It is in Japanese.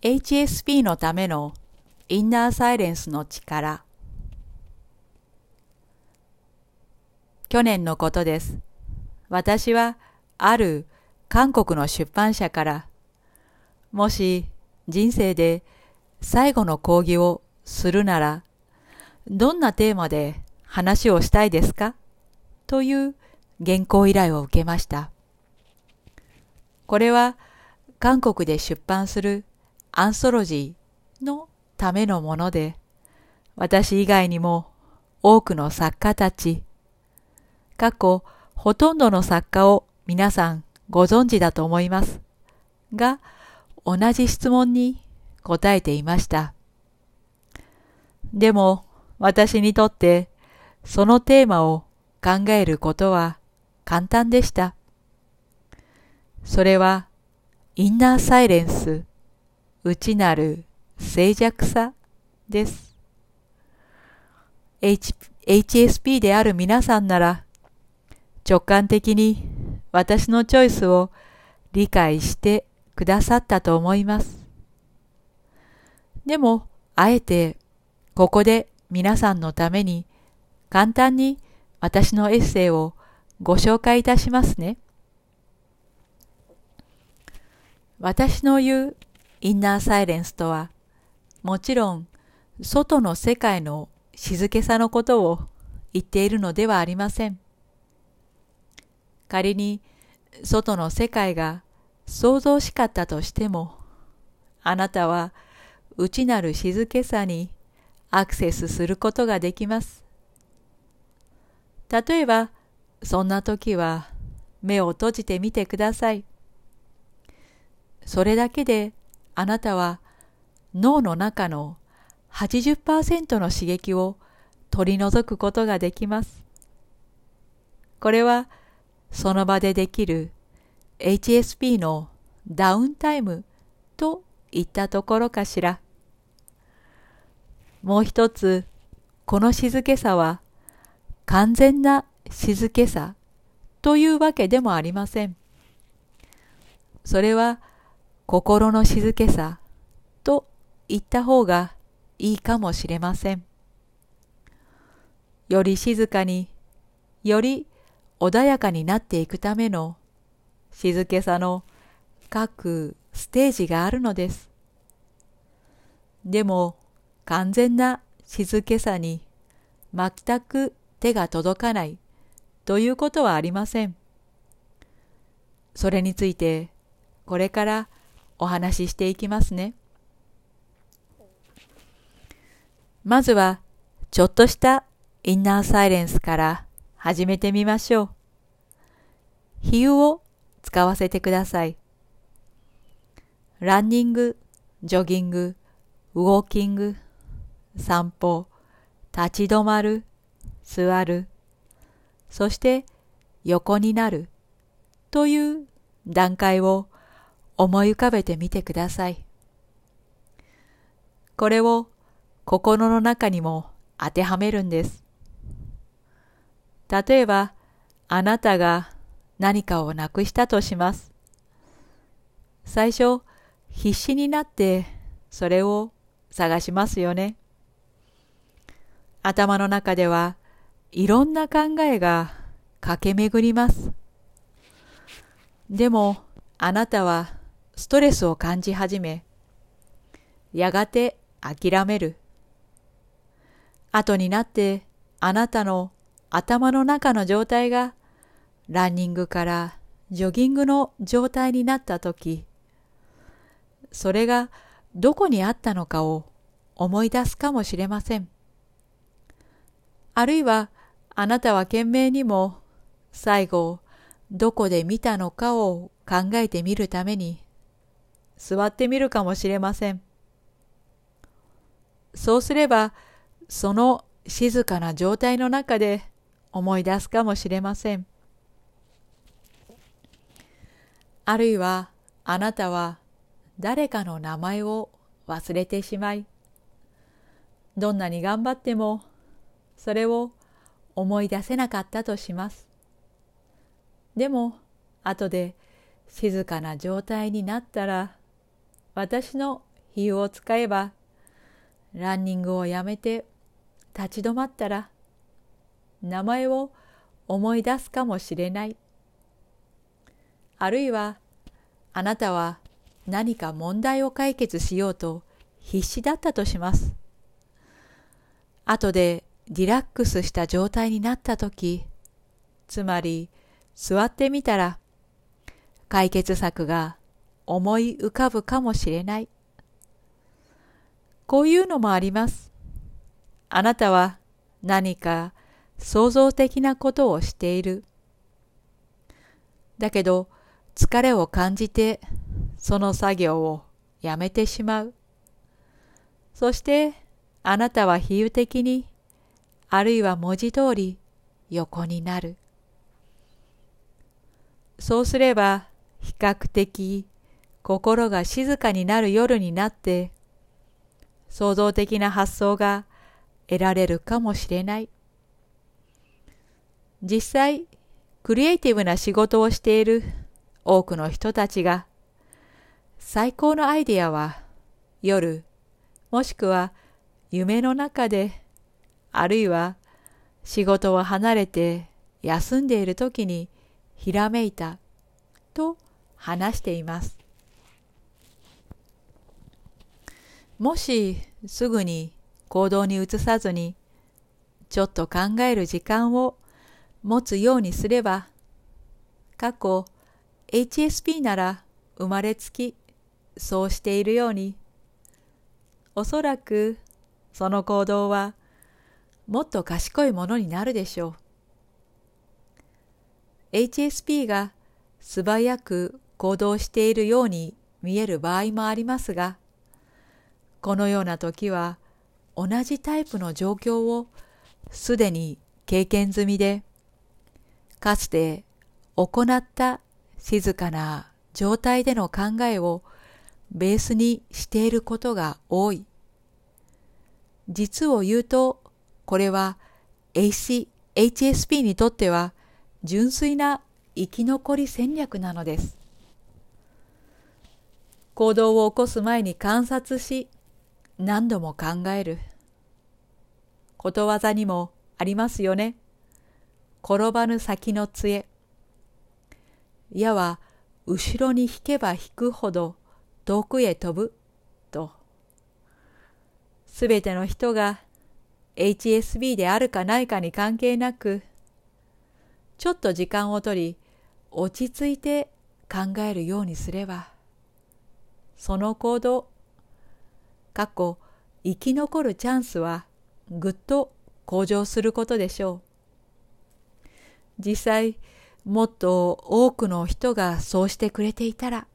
HSP のためのインナーサイレンスの力。去年のことです。私はある韓国の出版社から、もし人生で最後の講義をするなら、どんなテーマで話をしたいですかという原稿依頼を受けました。これは韓国で出版するアンソロジーのためのもので、私以外にも多くの作家たち、ほとんどの作家を皆さんご存知だと思いますが、同じ質問に答えていました。でも私にとってそのテーマを考えることは簡単でした。それはインナーサイレンス、内なる静寂さです。HSP である皆さんなら直感的に私のチョイスを理解してくださったと思います。でもあえてここで皆さんのために簡単に私のエッセイをご紹介いたしますね。私の言うインナーサイレンスとは、もちろん外の世界の静けさのことを言っているのではありません。仮に外の世界が想像しかったとしても、あなたは内なる静けさにアクセスすることができます。例えば、そんな時は目を閉じてみてください。それだけであなたは脳の中の 80% の刺激を取り除くことができます。これはその場でできる HSP のダウンタイムといったところかしら。もう一つ、この静けさは完全な静けさというわけでもありません。それは心の静けさと言った方がいいかもしれません。より静かに、より穏やかになっていくための静けさの各ステージがあるのです。でも完全な静けさに全く手が届かないということはありません。それについてこれからお話ししていきますね。まずはちょっとしたインナーサイレンスから始めてみましょう。比喩を使わせてください。ランニング、ジョギング、ウォーキング、散歩、立ち止まる、座る、そして横になるという段階を思い浮かべてみてください。これを心の中にも当てはめるんです。例えば、あなたが何かをなくしたとします。最初、必死になってそれを探しますよね。頭の中ではいろんな考えが駆け巡ります。でも、あなたはストレスを感じ始め、やがて諦める。後になってあなたの頭の中の状態がランニングからジョギングの状態になったとき、それがどこにあったのかを思い出すかもしれません。あるいはあなたは懸命にも最後どこで見たのかを考えてみるために座ってみるかもしれません。そうすればその静かな状態の中で思い出すかもしれません。あるいはあなたは誰かの名前を忘れてしまい、どんなに頑張ってもそれを思い出せなかったとします。でも後で静かな状態になったら、私の比喩を使えば、ランニングをやめて立ち止まったら、名前を思い出すかもしれない。あるいは、あなたは何か問題を解決しようと必死だったとします。後でリラックスした状態になったとき、つまり座ってみたら、解決策が思い浮かぶかもしれない。こういうのもあります。あなたは何か創造的なことをしている。だけど疲れを感じてその作業をやめてしまう。そしてあなたは比喩的に、あるいは文字通り横になる。そうすれば比較的心が静かになる夜になって、創造的な発想が得られるかもしれない。実際、クリエイティブな仕事をしている多くの人たちが、最高のアイデアは夜、もしくは夢の中で、あるいは仕事を離れて休んでいる時にひらめいたと話しています。もしすぐに行動に移さずに、ちょっと考える時間を持つようにすれば、過去 HSP なら生まれつきそうしているように、おそらくその行動はもっと賢いものになるでしょう。HSP が素早く行動しているように見える場合もありますが、このような時は同じタイプの状況をすでに経験済みで、かつて行った静かな状態での考えをベースにしていることが多い。実を言うと、これは HSP にとっては純粋な生き残り戦略なのです。行動を起こす前に観察し、何度も考える。ことわざにもありますよね。転ばぬ先の杖。矢は後ろに引けば引くほど遠くへ飛ぶと。すべての人が HSP であるかないかに関係なく、ちょっと時間をとり落ち着いて考えるようにすれば、その行動、生き残るチャンスはぐっと向上することでしょう。実際、もっと多くの人がそうしてくれていたら、